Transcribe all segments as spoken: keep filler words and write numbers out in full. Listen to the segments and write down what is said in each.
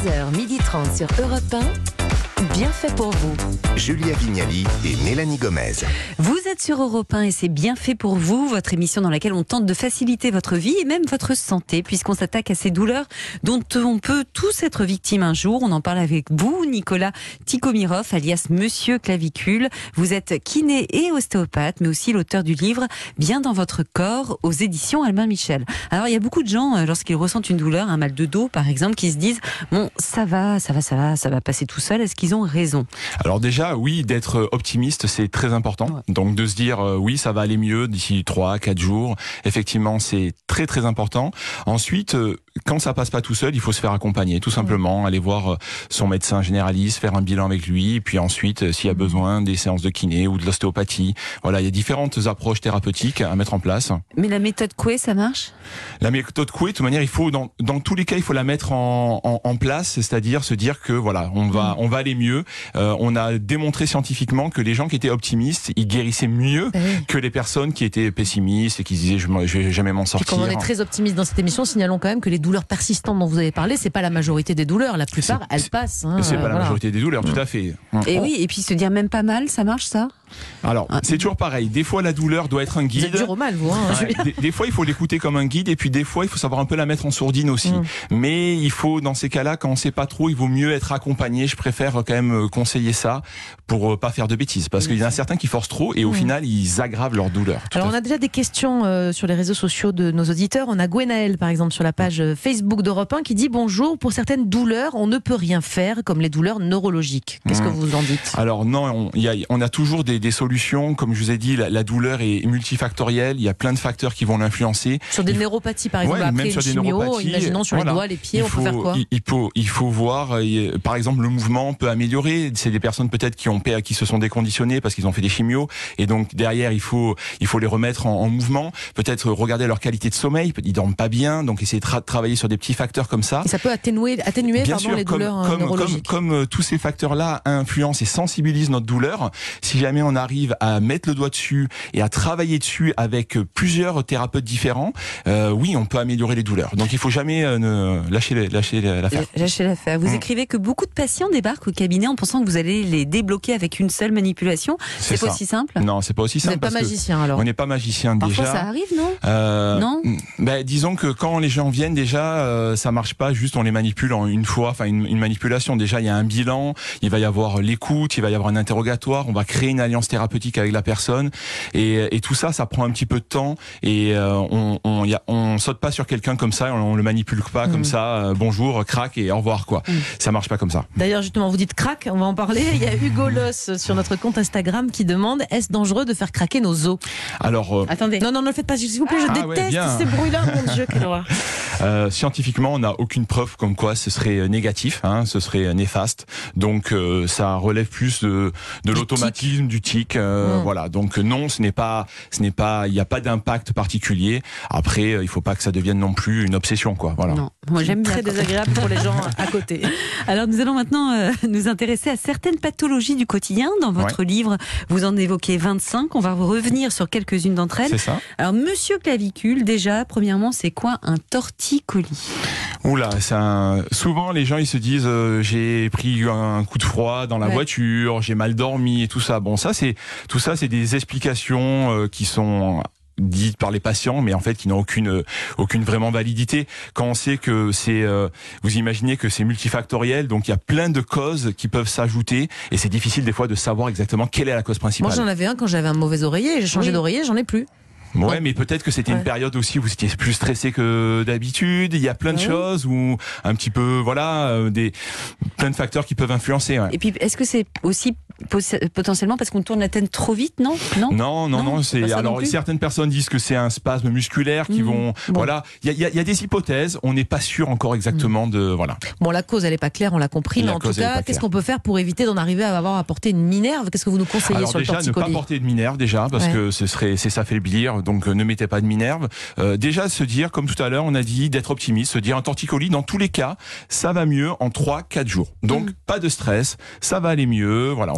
onze heures trente sur Europe un, bien fait pour vous. Julia Vignali et Mélanie Gomez. Vous êtes sur Europe un et c'est bien fait pour vous, votre émission dans laquelle on tente de faciliter votre vie et même votre santé, puisqu'on s'attaque à ces douleurs dont on peut tous être victime un jour. On en parle avec vous, Nicolas Tikhomirov, alias Monsieur Clavicule. Vous êtes kiné et ostéopathe, mais aussi l'auteur du livre Bien dans votre corps, aux éditions Albin Michel. Alors, il y a beaucoup de gens, lorsqu'ils ressentent une douleur, un mal de dos par exemple, qui se disent « Bon, ça va, ça va, ça va, ça va passer tout seul ». Est-ce qu'ils ont raison? Alors déjà, oui, d'être optimiste, c'est très important. Ouais. Donc de se dire, euh, oui, ça va aller mieux d'ici trois, quatre jours. Effectivement, c'est très, très important. Ensuite, euh, quand ça passe pas tout seul, il faut se faire accompagner, tout simplement. Ouais. Aller voir son médecin généraliste, faire un bilan avec lui. Et puis ensuite, s'il y a besoin, des séances de kiné ou de l'ostéopathie. Voilà, il y a différentes approches thérapeutiques à mettre en place. Mais la méthode Coué, ça marche? La méthode Coué, de toute manière, il faut, dans, dans tous les cas, il faut la mettre en, en, en place. C'est-à-dire se dire que, voilà, on va, on va aller mieux. Euh, on a démontré scientifiquement que les gens qui étaient optimistes, ils guérissaient mieux oui. que les personnes qui étaient pessimistes et qui se disaient je, je vais jamais m'en sortir. Puis comme on est très optimiste dans cette émission, signalons quand même que les douleurs persistantes dont vous avez parlé, c'est pas la majorité des douleurs. La plupart, c'est, elles passent. Hein, c'est euh, pas voilà. la majorité des douleurs, tout à fait. Et on... oui, et puis se dire même pas mal, ça marche ça? Alors, ah. c'est toujours pareil. Des fois, la douleur doit être un guide. Vous êtes dur au mal, vous. Hein, ouais, des, des fois, il faut l'écouter comme un guide, et puis des fois, il faut savoir un peu la mettre en sourdine aussi. Mm. Mais il faut, dans ces cas-là, quand on sait pas trop, il vaut mieux être accompagné. Je préfère quand même conseiller ça pour pas faire de bêtises, parce qu'il y en a certains qui forcent trop et au mmh. final ils aggravent leur douleur. Alors on a déjà des questions euh, sur les réseaux sociaux de nos auditeurs. On a Gwenaël par exemple sur la page Facebook d'Europe un qui dit bonjour, pour certaines douleurs on ne peut rien faire, comme les douleurs neurologiques. Qu'est-ce mmh. que vous en dites? Alors non, on, y a, on a toujours des, des solutions. Comme je vous ai dit, la, la douleur est multifactorielle. Il y a plein de facteurs qui vont l'influencer. Sur des il... neuropathies par exemple, ouais, après une chimio, imaginons sur voilà. les doigts, les pieds, il on faut, peut faire quoi? il, il, faut, il faut voir, il, par exemple le mouvement peut améliorer. C'est des personnes peut-être qui ont qui se sont déconditionnés parce qu'ils ont fait des chimios et donc derrière il faut il faut les remettre en, en mouvement, peut-être regarder leur qualité de sommeil, ils dorment pas bien, donc essayer de tra- travailler sur des petits facteurs comme ça. Et ça peut atténuer atténuer bien pardon, sûr, les comme, douleurs comme, neurologiques. Comme, comme euh, tous ces facteurs-là influencent et sensibilisent notre douleur, si jamais on arrive à mettre le doigt dessus et à travailler dessus avec plusieurs thérapeutes différents, euh, oui, on peut améliorer les douleurs. Donc il faut jamais euh, ne lâcher lâcher l'affaire. Lâcher l'affaire. Vous mmh. écrivez que beaucoup de patients débarquent au cabinet en pensant que vous allez les débloquer avec une seule manipulation. C'est, c'est pas aussi simple? Non, c'est pas aussi simple. Vous n'êtes pas magicien alors? On n'est pas magicien déjà. Parfois ça arrive, non? euh, Non. Ben, disons que quand les gens viennent déjà, euh, ça marche pas juste on les manipule en une fois, enfin une, une manipulation. Déjà il y a un bilan, il va y avoir l'écoute, il va y avoir un interrogatoire, on va créer une alliance thérapeutique avec la personne et, et tout ça, ça prend un petit peu de temps et euh, on, on, y a, on saute pas sur quelqu'un comme ça, on, on le manipule pas mmh. comme ça. Euh, bonjour, crac et au revoir quoi. Mmh. Ça marche pas comme ça. D'ailleurs justement vous dites crac, on va en parler. Il y a Hugo Loss sur notre compte Instagram qui demande est-ce dangereux de faire craquer nos os? Alors euh... attendez. Non non ne le faites pas s'il vous plaît, je ah, déteste ouais, ces bruits-là, mon Dieu, quelle horreur. Euh, scientifiquement, on n'a aucune preuve comme quoi ce serait négatif, hein, ce serait néfaste. Donc euh, ça relève plus de, de du l'automatisme, tic. du tic. Euh, mmh. Voilà. Donc non, ce n'est pas, ce n'est pas, il n'y a pas d'impact particulier. Après, il faut pas que ça devienne non plus une obsession, quoi. Voilà. Non, moi j'aime très bien désagréable pour les gens à côté. Alors nous allons maintenant euh, nous intéresser à certaines pathologies du quotidien. Dans votre ouais. livre, vous en évoquez vingt-cinq. On va revenir sur quelques-unes d'entre elles. C'est ça. Alors Monsieur Clavicule, déjà, premièrement, c'est quoi un torticolis? Oula, c'est un... souvent les gens ils se disent euh, j'ai pris un coup de froid dans la ouais. voiture, j'ai mal dormi et tout ça. Bon, ça c'est tout ça, c'est des explications euh, qui sont dites par les patients, mais en fait qui n'ont aucune aucune vraiment validité. Quand on sait que c'est, euh, vous imaginez que c'est multifactoriel, donc il y a plein de causes qui peuvent s'ajouter, et c'est difficile des fois de savoir exactement quelle est la cause principale. Moi j'en avais un quand j'avais un mauvais oreiller, j'ai changé oui. d'oreiller, j'en ai plus. Ouais, mais peut-être que c'était ouais. une période aussi où vous étiez plus stressé que d'habitude. Il y a plein de ouais. choses où un petit peu, voilà, euh, des plein de facteurs qui peuvent influencer. Ouais. Et puis, est-ce que c'est aussi potentiellement parce qu'on tourne la tête trop vite, non? Non, non, non, non, c'est alors certaines personnes disent que c'est un spasme musculaire qui mmh. vont, bon. voilà, il y a, y a des hypothèses. On n'est pas sûr encore exactement mmh. de, voilà. Bon, la cause elle est pas claire, on l'a compris, la mais en tout cas, qu'est-ce qu'on peut faire pour éviter d'en arriver à avoir à porter une minerve? Qu'est-ce que vous nous conseillez alors sur déjà, le torticolis? Ne pas porter de minerve déjà, parce ouais. que ce serait, c'est s'affaiblir. Donc euh, ne mettez pas de minerve. Euh, déjà se dire, comme tout à l'heure, on a dit d'être optimiste, se dire un torticolis, dans tous les cas, ça va mieux en trois quatre jours. Donc mmh. pas de stress, ça va aller mieux. Voilà, on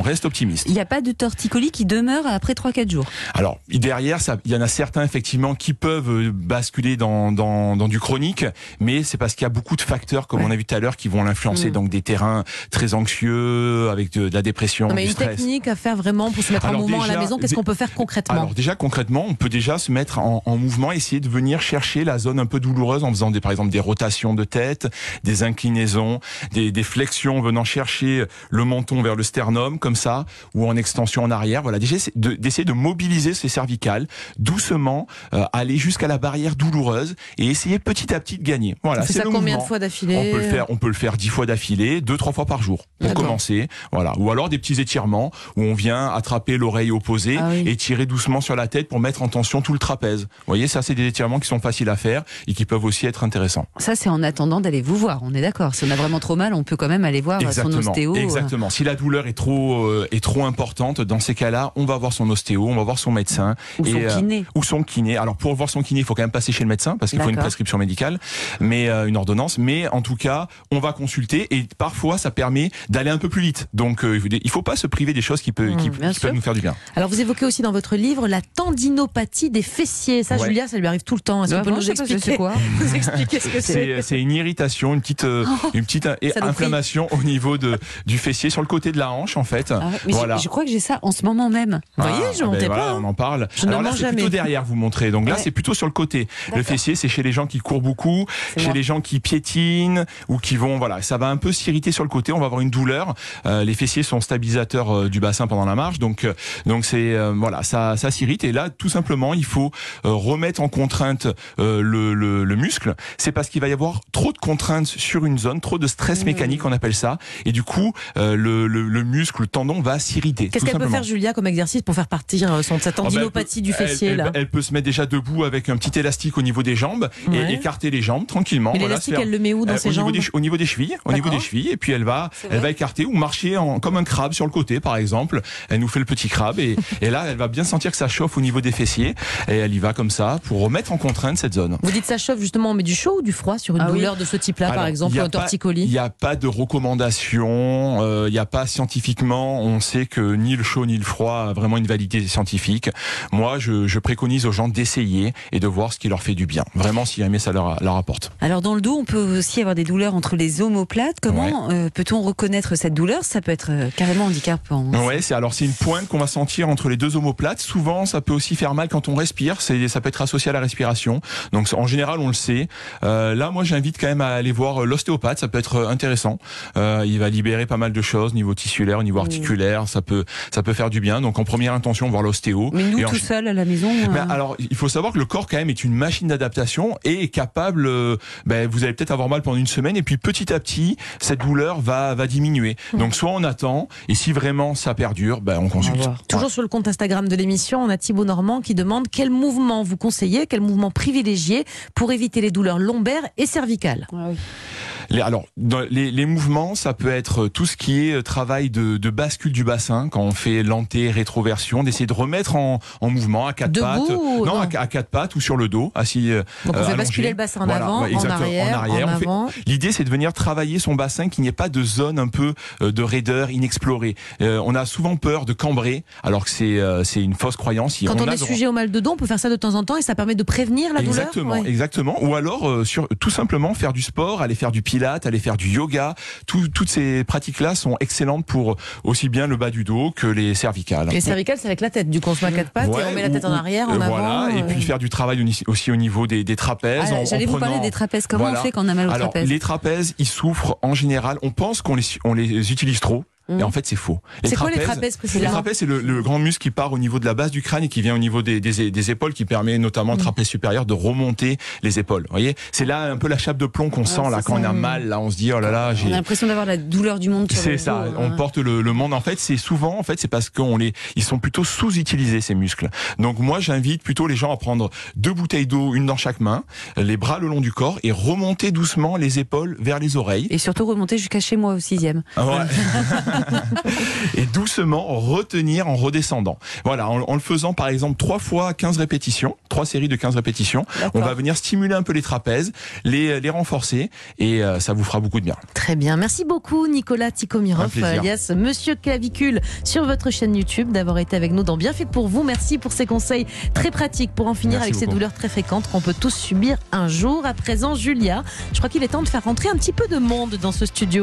on reste optimiste. Il n'y a pas de torticolis qui demeure après trois quatre jours. Alors derrière, ça, il y en a certains effectivement qui peuvent basculer dans, dans, dans du chronique, mais c'est parce qu'il y a beaucoup de facteurs, comme ouais. on a vu tout à l'heure, qui vont l'influencer. Mmh. Donc des terrains très anxieux, avec de, de la dépression, non, mais du une stress. Technique à faire vraiment pour se mettre alors en mouvement déjà, à la maison. Qu'est-ce qu'on peut faire concrètement? Alors déjà concrètement, on peut déjà se mettre en, en mouvement, essayer de venir chercher la zone un peu douloureuse en faisant des, par exemple des rotations de tête, des inclinaisons, des, des flexions, venant chercher le menton vers le sternum comme ça, ou en extension en arrière. Voilà, déjà de, d'essayer de mobiliser ces cervicales doucement, euh, aller jusqu'à la barrière douloureuse et essayer petit à petit de gagner. Voilà, c'est ça le combien mouvement. de fois d'affilée? On peut le faire, on peut le faire dix fois d'affilée, deux trois fois par jour pour D'accord. commencer. Voilà, ou alors des petits étirements où on vient attraper l'oreille opposée ah oui. et tirer doucement sur la tête pour mettre en tension tout le trapèze. Vous voyez, ça c'est des étirements qui sont faciles à faire et qui peuvent aussi être intéressants. Ça c'est en attendant d'aller vous voir. On est d'accord. Si on a vraiment trop mal, on peut quand même aller voir Exactement. son ostéo. Exactement. Si la douleur est trop euh, est trop importante, dans ces cas-là, on va voir son ostéo, on va voir son médecin ou et, son kiné. Euh, ou son kiné. Alors pour voir son kiné, il faut quand même passer chez le médecin parce qu'il D'accord. faut une prescription médicale, mais euh, une ordonnance. Mais en tout cas, on va consulter et parfois ça permet d'aller un peu plus vite. Donc euh, il faut pas se priver des choses qui, peut, mmh, qui, qui peuvent nous faire du bien. Alors vous évoquez aussi dans votre livre la tendinopathie des fessiers. Ça, ouais. Julia, ça lui arrive tout le temps. Est-ce que vous pouvez nous expliquer c'est quoi Nous expliquer ce que c'est? C'est une irritation, une petite, euh, une petite euh, inflammation au niveau de, du fessier sur le côté de la hanche en fait. Ah, mais voilà. Je crois que j'ai ça en ce moment même. Vous ah, voyez, je ne ben montais voilà, pas. Hein. On en parle. Je Alors ne là, c'est jamais. plutôt derrière, vous montrez. Donc là, ouais. c'est plutôt sur le côté. Le fessier, c'est chez les gens qui courent beaucoup, chez moi. les gens qui piétinent ou qui vont, voilà, ça va un peu s'irriter sur le côté. On va avoir une douleur. Euh, les fessiers sont stabilisateurs euh, du bassin pendant la marche, donc euh, donc c'est euh, voilà, ça ça s'irrite. Et là, tout simplement, il faut euh, remettre en contrainte euh, le, le le muscle. C'est parce qu'il va y avoir trop de contraintes sur une zone, trop de stress mmh. mécanique, on appelle ça. Et du coup, euh, le, le le muscle, le tendon va s'irriter. Qu'est-ce qu'elle peut faire, Julia, comme exercice pour faire partir son cette tendinopathie oh ben, du fessier elle, là elle, elle peut se mettre déjà debout avec un petit élastique au niveau des jambes ouais. et écarter les jambes tranquillement. Mais voilà, l'élastique, elle le met où dans euh, ses au jambes niveau des, Au niveau des chevilles, au niveau des chevilles, et puis elle va, elle va écarter ou marcher en, comme un crabe sur le côté, par exemple. Elle nous fait le petit crabe et, et là, elle va bien sentir que ça chauffe au niveau des fessiers et elle y va comme ça pour remettre en contrainte cette zone. Vous dites ça chauffe justement, on met du chaud ou du froid sur une ah douleur oui. de ce type-là, Alors, par exemple, un torticolis? Il n'y a pas de recommandation, il euh, n'y a pas scientifiquement, on sait que ni le chaud ni le froid a vraiment une validité scientifique. Moi, je, je préconise aux gens d'essayer et de voir ce qui leur fait du bien. Vraiment, si jamais ça leur, leur apporte. Alors, dans le dos, on peut aussi avoir des douleurs entre les omoplates. Comment ouais. euh, peut-on reconnaître cette douleur? Ça peut être euh, carrément handicapant. Ouais, c'est alors c'est une pointe qu'on va sentir entre les deux omoplates. Souvent, ça peut aussi faire mal quand on respire. C'est, ça peut être associé à la respiration. Donc, en général, on le sait. Euh, là, moi, j'invite quand même à aller voir l'ostéopathe. Ça peut être intéressant. Euh, il va libérer pas mal de choses, au niveau tissulaire, au niveau articulaire. Mmh. Ça peut, ça peut faire du bien. Donc, en première intention, voir l'ostéo. Mais nous, et tout en... seul à la maison. Euh... Mais alors, il faut savoir que le corps, quand même, est une machine d'adaptation et est capable. Euh, ben, vous allez peut-être avoir mal pendant une semaine et puis petit à petit, cette douleur va, va diminuer. Mmh. Donc, soit on attend et si vraiment ça perdure, ben, on consulte. On Toujours sur le compte Instagram de l'émission, on a Thibaut Normand qui demande quel mouvement vous conseillez, quel mouvement privilégié pour éviter les douleurs lombaires et cervicales. Ah oui. Les, alors, dans les, les mouvements, ça peut être tout ce qui est travail de, de bascule du bassin, quand on fait lenté, rétroversion, d'essayer de remettre en, en mouvement à quatre Debout pattes, ou non, non à, à quatre pattes ou sur le dos, assis. Donc on euh, fait basculer le bassin en voilà, avant, ouais, en arrière, en arrière. en On fait, avant. L'idée, c'est de venir travailler son bassin, qu'il n'y ait pas de zone un peu de raideur inexplorée. Euh, on a souvent peur de cambrer, alors que c'est euh, c'est une fausse croyance. Quand on, on est sujet au mal de dos, on peut faire ça de temps en temps et ça permet de prévenir la exactement, douleur. Ouais. Exactement. Ou alors, euh, sur, tout simplement faire du sport, aller faire du pilate, aller faire du yoga. Tout, toutes ces pratiques-là sont excellentes pour aussi bien le bas du dos que les cervicales. Les cervicales, c'est avec la tête. Du coup, on se met à quatre pattes ouais, et on met la tête ou, en arrière, en euh, avant. Voilà. Euh... Et puis faire du travail aussi au niveau des, des trapèzes. Ah, J'allais vous parler des trapèzes. Comment voilà. on fait quand on a mal au Alors, trapèze? Les trapèzes, ils souffrent en général. On pense qu'on les, on les utilise trop. Et en fait, c'est faux. C'est quoi les trapèzes Les trapèzes, c'est le, le grand muscle qui part au niveau de la base du crâne et qui vient au niveau des, des, des épaules, qui permet notamment au trapèze supérieur de remonter les épaules. Vous voyez, c'est là un peu la chape de plomb qu'on sent ah, là quand ça. on a mal. Là, on se dit oh là là. On a l'impression d'avoir la douleur du monde. C'est ça. Dos, on hein. porte le, le monde. En fait, c'est souvent, en fait, c'est parce qu'on les, ils sont plutôt sous-utilisés ces muscles. Donc moi, j'invite plutôt les gens à prendre deux bouteilles d'eau, une dans chaque main, les bras le long du corps et remonter doucement les épaules vers les oreilles. Et surtout remonter jusqu'à chez moi au sixième. Ah ouais. Et doucement retenir en redescendant. Voilà, en, en le faisant par exemple trois fois quinze répétitions, trois séries de quinze répétitions, on va venir stimuler un peu les trapèzes, les, les renforcer et euh, ça vous fera beaucoup de bien. Très bien, merci beaucoup Nicolas Tikhomirov, alias Monsieur Clavicule, sur votre chaîne YouTube, d'avoir été avec nous dans Bien fait pour vous. Merci pour ces conseils très pratiques pour en finir merci avec beaucoup. ces douleurs très fréquentes qu'on peut tous subir un jour. À présent, Julia, je crois qu'il est temps de faire rentrer un petit peu de monde dans ce studio.